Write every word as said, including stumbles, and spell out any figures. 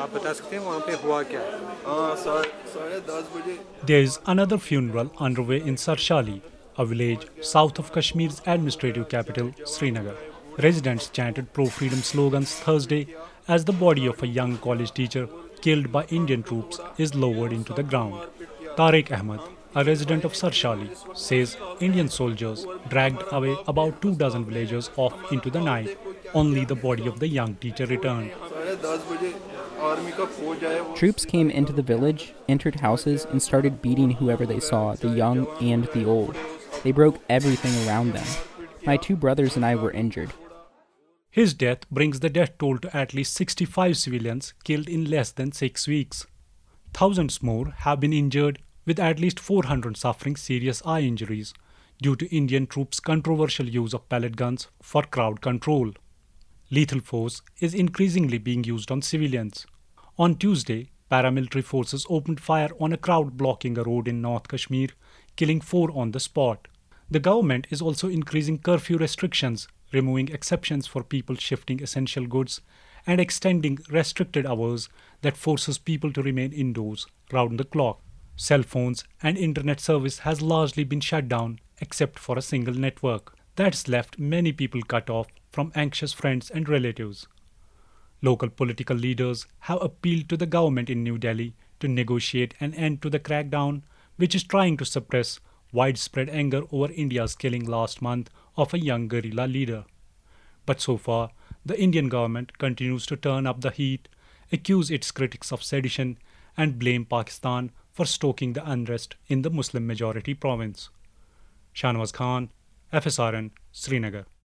आप बता सकते हैं वहाँ पे हुआ क्या है? हाँ सा- साढ़े दस बजे There is another funeral underway in Sarshali, a village south of Kashmir's administrative capital, Srinagar. Residents chanted pro-freedom slogans Thursday as the body of a young college teacher killed by Indian troops is lowered into the ground. Tariq Ahmed, a resident of Sarshali, says Indian soldiers dragged away about two dozen villagers off into the night. Only the body of the young teacher returned. साढ़े दस बजे army का फौज आया वो Troops came into the village, entered houses, and started beating whoever they saw, the young and the old. They broke everything around them. My two brothers and I were injured. His death brings the death toll to at least sixty-five civilians killed in less than six weeks. Thousands more have been injured, with at least four hundred suffering serious eye injuries due to Indian troops' controversial use of pellet guns for crowd control. Lethal force is increasingly being used on civilians. On Tuesday, paramilitary forces opened fire on a crowd blocking a road in North Kashmir, killing four on the spot. The government is also increasing curfew restrictions, removing exceptions for people shifting essential goods, and extending restricted hours that forces people to remain indoors round the clock. Cell phones and internet service has largely been shut down except for a single network. That's left many people cut off from anxious friends and relatives. Local political leaders have appealed to the government in New Delhi to negotiate an end to the crackdown, which is trying to suppress widespread anger over India's killing last month of a young guerrilla leader. But so far, the Indian government continues to turn up the heat, accuse its critics of sedition, and blame Pakistan for stoking the unrest in the Muslim majority province. Shahnawaz Khan, F S R N, Srinagar.